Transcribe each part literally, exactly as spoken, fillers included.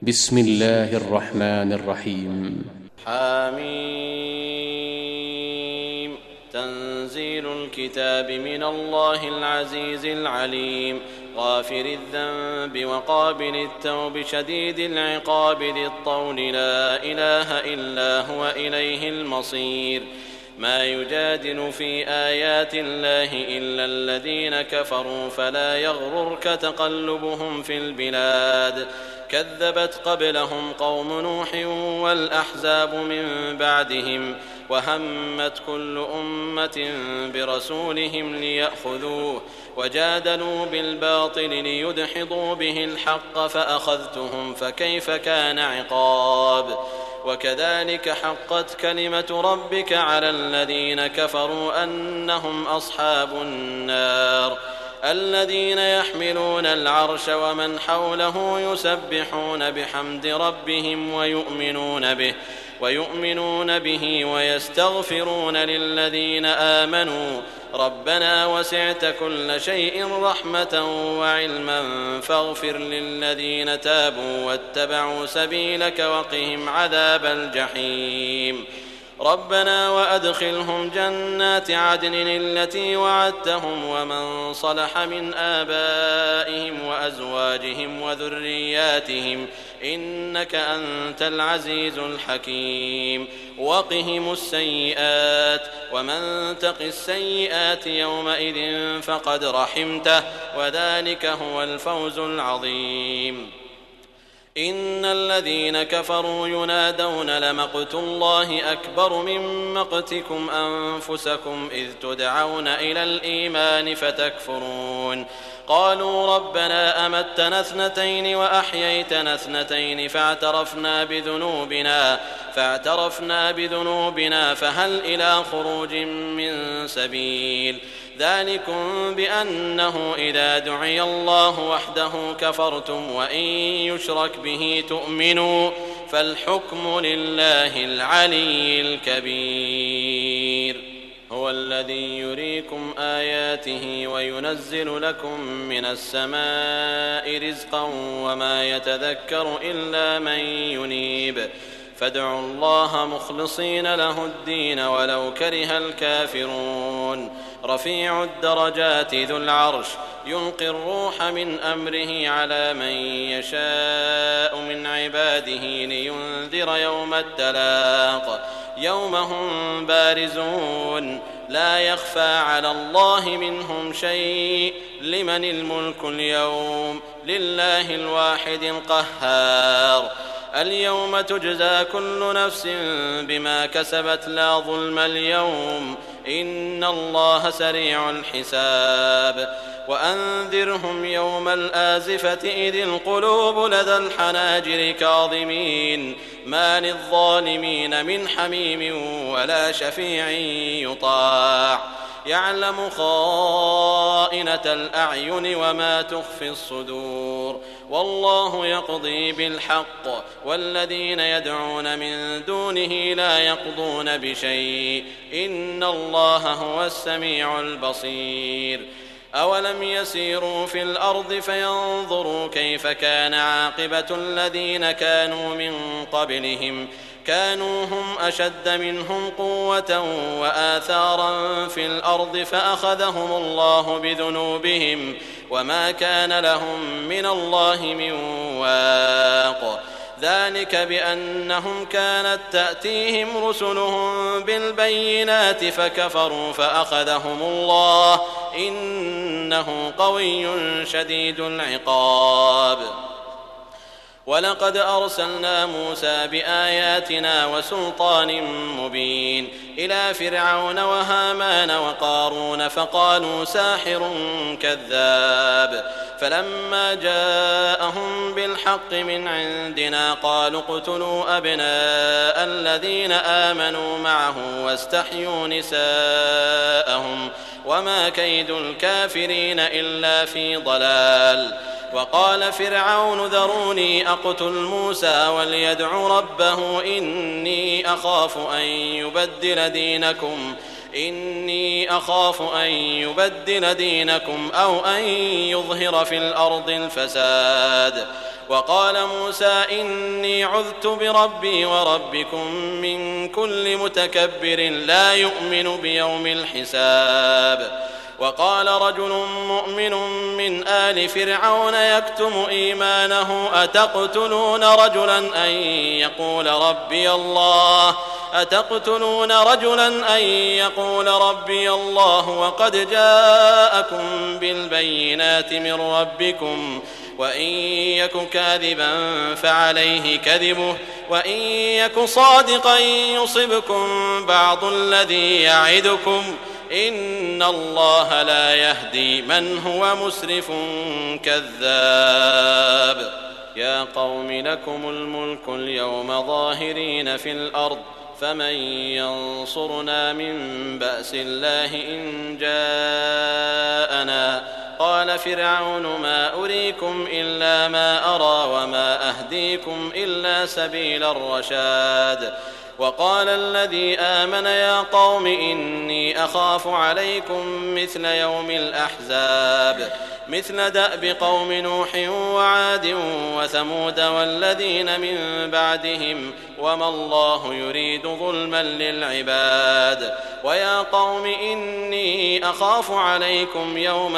بسم الله الرحمن الرحيم. حميم. تنزيل الكتاب من الله العزيز العليم، غافر الذنب وقابل التوب شديد العقاب ذي الطول، لا إله إلا هو إليه المصير. ما يجادل في آيات الله إلا الذين كفروا، فلا يغررك تقلبهم في البلاد. كذبت قبلهم قوم نوح والأحزاب من بعدهم، وهمت كل أمة برسولهم ليأخذوه، وجادلوا بالباطل ليدحضوا به الحق، فأخذتهم فكيف كان عقاب. وكذلك حقت كلمة ربك على الذين كفروا أنهم أصحاب النار. الذين يحملون العرش ومن حوله يسبحون بحمد ربهم ويؤمنون به ويؤمنون به ويستغفرون للذين آمنوا ربنا وسعت كل شيء رحمة وعلما فاغفر للذين تابوا واتبعوا سبيلك وقهم عذاب الجحيم. ربنا وأدخلهم جنات عدن التي وعدتهم ومن صلح من آبائهم وأزواجهم وذرياتهم إنك أنت العزيز الحكيم. وقهم السيئات، ومن تق السيئات يومئذ فقد رحمته، وذلك هو الفوز العظيم. إن الذين كفروا ينادون لمقت الله أكبر من مقتكم أنفسكم إذ تدعون إلى الإيمان فتكفرون. قالوا ربنا أمتنا اثنتين وأحييتنا اثنتين فاعترفنا بذنوبنا فاعترفنا بذنوبنا فهل إلى خروج من سبيل. ذلكم بأنه إذا دعي الله وحده كفرتم وإن يشرك به تؤمنوا، فالحكم لله العلي الكبير. هو الذي يريكم آياته وينزل لكم من السماء رزقا وما يتذكر إلا من ينيب، فادعوا الله مخلصين له الدين ولو كره الكافرون. رفيع الدرجات ذو العرش يلقي الروح من أمره على من يشاء من عباده لينذر يوم التلاق، يوم هم بارزون لا يخفى على الله منهم شيء. لمن الملك اليوم؟ لله الواحد القهار. اليوم تجزى كل نفس بما كسبت لا ظلم اليوم، إن الله سريع الحساب. وأنذرهم يوم الآزفة إذ القلوب لدى الحناجر كاظمين، ما للظالمين من حميم ولا شفيع يطاع. يعلم خائنة الأعين وما تخفي الصدور، والله يقضي بالحق، والذين يدعون من دونه لا يقضون بشيء، إن الله هو السميع البصير. أولم يسيروا في الأرض فينظروا كيف كان عاقبة الذين كانوا من قبلهم، كانوا هم أشد منهم قوة وآثارا في الأرض فأخذهم الله بذنوبهم وما كان لهم من الله من واق. ذلك بأنهم كانت تأتيهم رسلهم بالبينات فكفروا فأخذهم الله، إنه قوي شديد العقاب. ولقد أرسلنا موسى بآياتنا وسلطان مبين إلى فرعون وهامان وقارون فقالوا ساحر كذاب، فلما جاءهم بالحق من عندنا قالوا اقتلوا أبناء الذين آمنوا معه واستحيوا نساءهم وما كيد الكافرين إلا في ضلال. وقال فرعون ذروني أقتل موسى وليدع ربه إني أخاف أن يبدل دينكم إني أخاف أن يبدل دينكم أو أن يظهر في الأرض الفساد. وقال موسى إني عذت بربي وربكم من كل متكبر لا يؤمن بيوم الحساب. وقال رجل مؤمن من آل فرعون يكتم إيمانه أتقتلون رجلا أن يقول ربي الله أتقتلون رجلا أن يقول ربي الله وقد جاءكم بالبينات من ربكم وإن يك كاذبا فعليه كذبه وإن يك صادقا يصبكم بعض الذي يعدكم إن الله لا يهدي من هو مسرف كذاب. يا قوم لكم الملك اليوم ظاهرين في الأرض فمن ينصرنا من بأس الله إن جاءنا. قال فرعون ما أريكم إلا ما أرى وما أهديكم إلا سبيل الرشاد. وقال الذي آمن يا قوم إني أخاف عليكم مثل يوم الأحزاب مثل دأب قوم نوح وعاد وثمود والذين من بعدهم وما الله يريد ظلما للعباد. ويا قوم إني أخاف عليكم يوم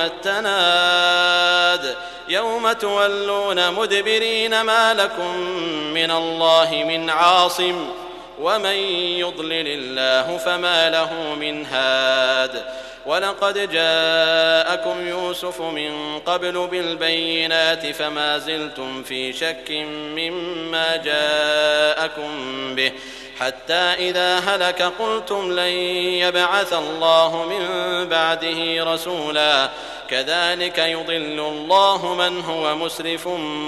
التناد يوم تولون مدبرين ما لكم من الله من عاصم ومن يضلل الله فما له من هاد. ولقد جاءكم يوسف من قبل بالبينات فما زلتم في شك مما جاءكم به حتى إذا هلك قلتم لن يبعث الله من بعده رسولا كذلك يضل الله من هو مسرف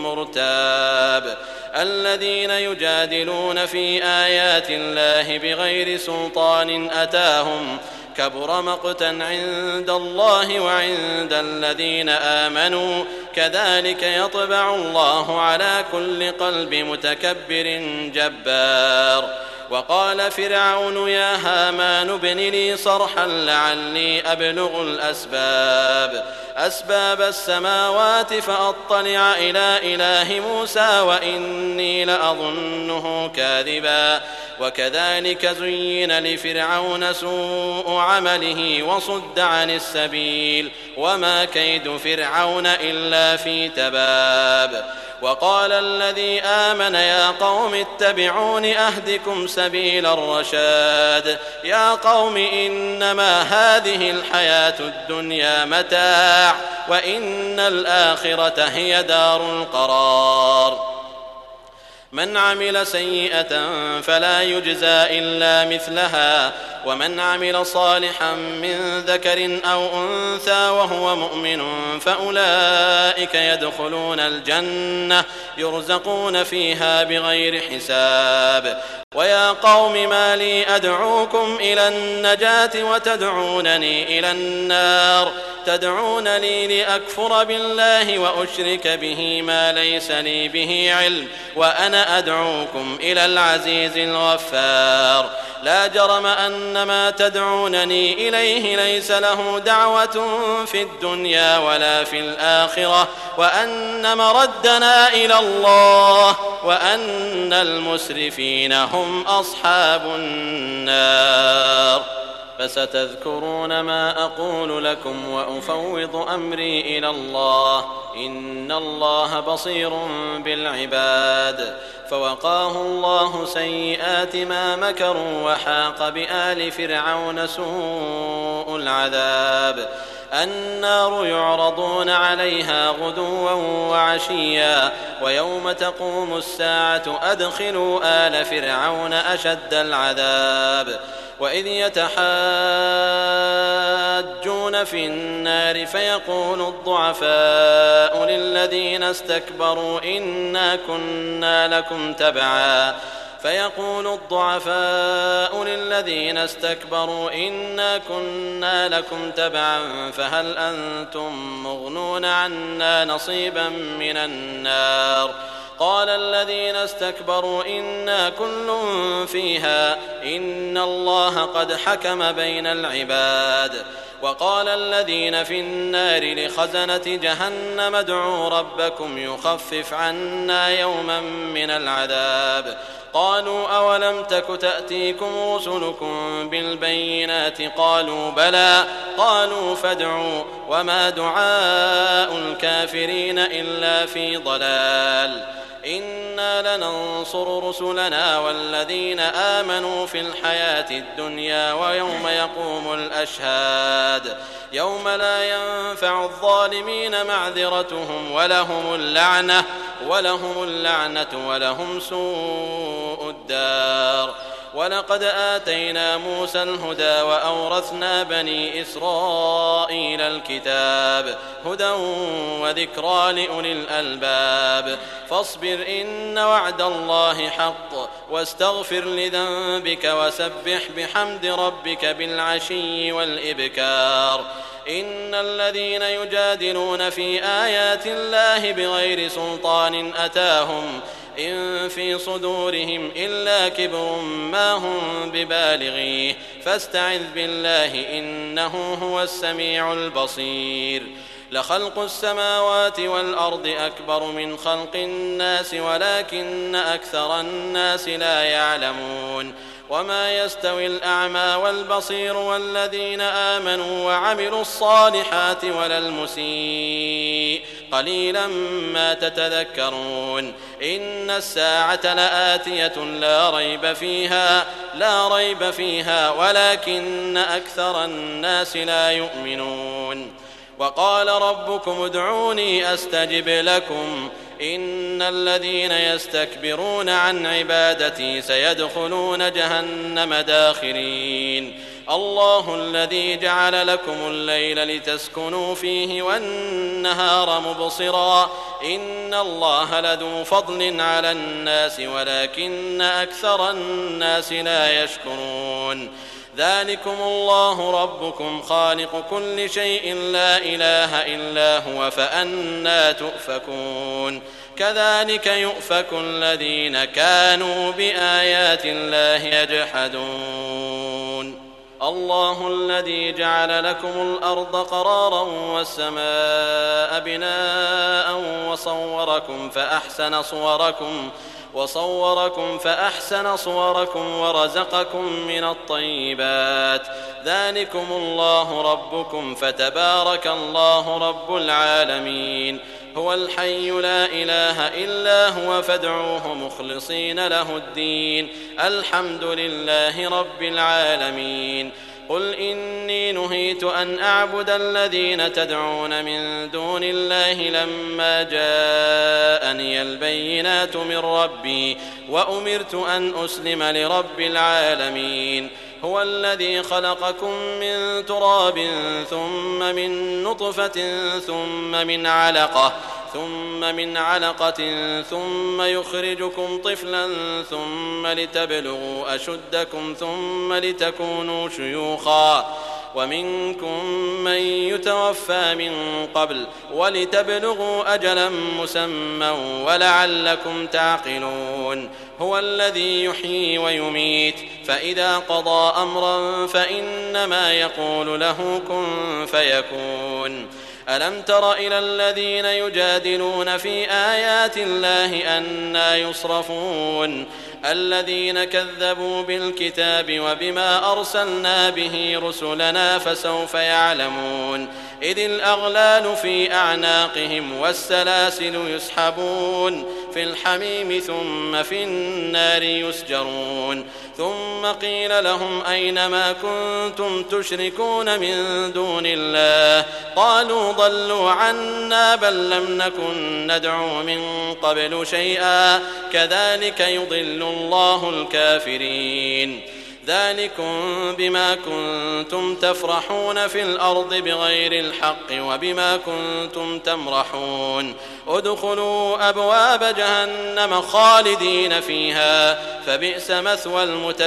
مرتاب. الذين يجادلون في آيات الله بغير سلطان أتاهم كبر مقتا عند الله وعند الذين آمنوا كذلك يطبع الله على كل قلب متكبر جبار. وقال فرعون يا هامان ابن لي صرحا لعلي أبلغ الأسباب أسباب السماوات فأطلع إلى إله موسى وإني لأظنه كاذبا. وكذلك زين لفرعون سوء عمله وصد عن السبيل وما كيد فرعون إلا في تباب. وقال الذي آمن يا قوم اتبعون أهدكم سبيل الرشاد. يا قوم إنما هذه الحياة الدنيا متاع وإن الآخرة هي دار القرار. من عمل سيئة فلا يجزى إلا مثلها ومن عمل صالحا من ذكر أو أنثى وهو مؤمن فأولئك يدخلون الجنة يرزقون فيها بغير حساب. ويا قوم ما لي أدعوكم إلى النجاة وتدعونني إلى النار تدعونني لأكفر بالله وأشرك به ما ليس لي به علم وأنا أدعوكم إلى العزيز الغفار. لا جرم أن ما تدعونني إليه ليس له دعوة في الدنيا ولا في الآخرة وأن مردنا إلى الله وأن المسرفين هم أصحاب النار. فستذكرون ما أقول لكم وأفوض أمري إلى الله إن الله بصير بالعباد. فوقاه الله سيئات ما مكروا وحاق بآل فرعون سوء العذاب. النار يعرضون عليها غدوا وعشيا ويوم تقوم الساعة أدخلوا آل فرعون أشد العذاب. وإذ يتحاجون في النار فيقول الضعفاء للذين استكبروا إنا كنا لكم تبعا فيقول الضعفاء للذين استكبروا إنا كنا لكم تبعا فهل أنتم مغنون عنا نصيبا من النار. قال الذين استكبروا إنا كل فيها إن الله قد حكم بين العباد. وقال الذين في النار لخزنة جهنم ادعوا ربكم يخفف عنا يوما من العذاب قالوا أولم تك تأتيكم رسلكم بالبينات قالوا بلى قالوا فادعوا وما دعاء الكافرين إلا في ضلال إنا لننصر رسلنا والذين آمنوا في الحياة الدنيا ويوم يقوم الأشهاد يوم لا ينفع الظالمين معذرتهم ولهم اللعنة ولهم اللعنة ولهم سوء الدار ولقد آتينا موسى الهدى وأورثنا بني إسرائيل الكتاب هدى وذكرى لأولي الألباب فاصبر إن وعد الله حق واستغفر لذنبك وسبح بحمد ربك بالعشي والإبكار إن الذين يجادلون في آيات الله بغير سلطان أتاهم إن في صدورهم إلا كبر ما هم ببالغيه فاستعذ بالله إنه هو السميع البصير لخلق السماوات والأرض أكبر من خلق الناس ولكن أكثر الناس لا يعلمون وما يستوي الأعمى والبصير والذين آمنوا وعملوا الصالحات ولا المسيء قليلا ما تتذكرون إن الساعة لآتية لا ريب فيها لا ريب فيها ولكن أكثر الناس لا يؤمنون وقال ربكم ادعوني أستجب لكم إن الذين يستكبرون عن عبادتي سيدخلون جهنم داخرين الله الذي جعل لكم الليل لتسكنوا فيه والنهار مبصرا إن الله لذو فضل على الناس ولكن أكثر الناس لا يشكرون ذلكم الله ربكم خالق كل شيء لا إله إلا هو فأنى تؤفكون كذلك يؤفك الذين كانوا بآيات الله يجحدون الله الذي جعل لكم الأرض قرارا والسماء بناء وصوركم فأحسن صوركم وصوركم فأحسن صوركم ورزقكم من الطيبات ذلكم الله ربكم فتبارك الله رب العالمين هو الحي لا إله إلا هو فادعوه مخلصين له الدين الحمد لله رب العالمين قل إني نهيت أن أعبد الذين تدعون من دون الله لما جاءني البينات من ربي وأمرت أن أسلم لرب العالمين هو الذي خلقكم من تراب ثم من نطفة ثم من علقة ثم من علقة ثم يخرجكم طفلا ثم لتبلغوا أشدكم ثم لتكونوا شيوخا ومنكم من يتوفى من قبل ولتبلغوا أجلا مسمى ولعلكم تعقلون هو الذي يحيي ويميت فإذا قضى أمرا فإنما يقول له كن فيكون ألم تر إلى الذين يجادلون في آيات الله أنى يصرفون الذين كذبوا بالكتاب وبما أرسلنا به رسلنا فسوف يعلمون إذ الأغلال في أعناقهم والسلاسل يسحبون في الحميم ثم في النار يسجرون ثم قيل لهم أين ما كنتم تشركون من دون الله قالوا ضلوا عنا بل لم نكن ندعو من قبل شيئا كذلك يضل الله الكافرين ذلكم بما كنتم تفرحون في الأرض بغير الحق وبما كنتم تمرحون ادخلوا أبواب جهنم خالدين فيها فبئس مثوى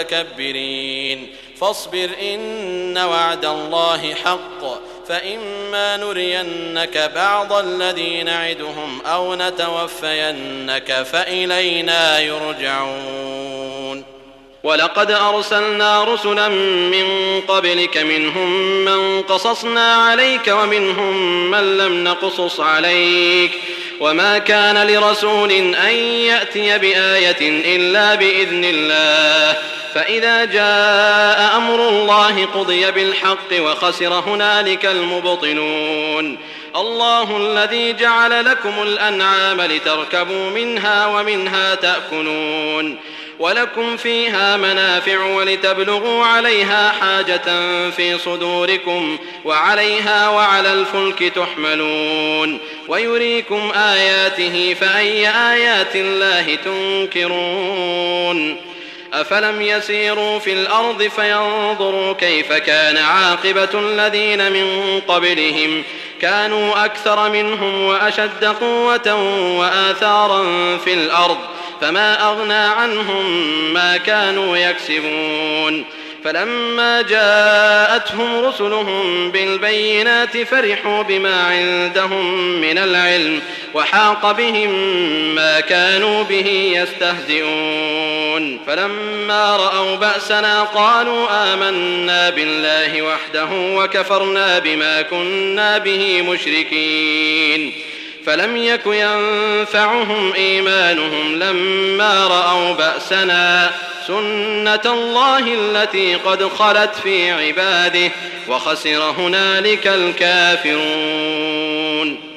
المتكبرين فاصبر إن وعد الله حق فإما نرينك بعض الذي نعدهم أو نتوفينك فإلينا يرجعون ولقد أرسلنا رسلا من قبلك منهم من قصصنا عليك ومنهم من لم نقصص عليك وما كان لرسول أن يأتي بآية إلا بإذن الله فإذا جاء أمر الله قضي بالحق وخسر هنالك المبطلون الله الذي جعل لكم الأنعام لتركبوا منها ومنها تأكلون ولكم فيها منافع ولتبلغوا عليها حاجة في صدوركم وعليها وعلى الفلك تحملون ويريكم آياته فأي آيات الله تنكرون أفلم يسيروا في الأرض فينظروا كيف كان عاقبة الذين من قبلهم كانوا أكثر منهم وأشد قوة وآثارا في الأرض فما أغنى عنهم ما كانوا يكسبون فلما جاءتهم رسلهم بالبينات فرحوا بما عندهم من العلم وحاق بهم ما كانوا به يستهزئون فلما رأوا بأسنا قالوا آمنا بالله وحده وكفرنا بما كنا به مشركين فلم يك ينفعهم إيمانهم لما رأوا بأسنا سنة الله التي قد خلت في عباده وخسر هنالك الكافرون.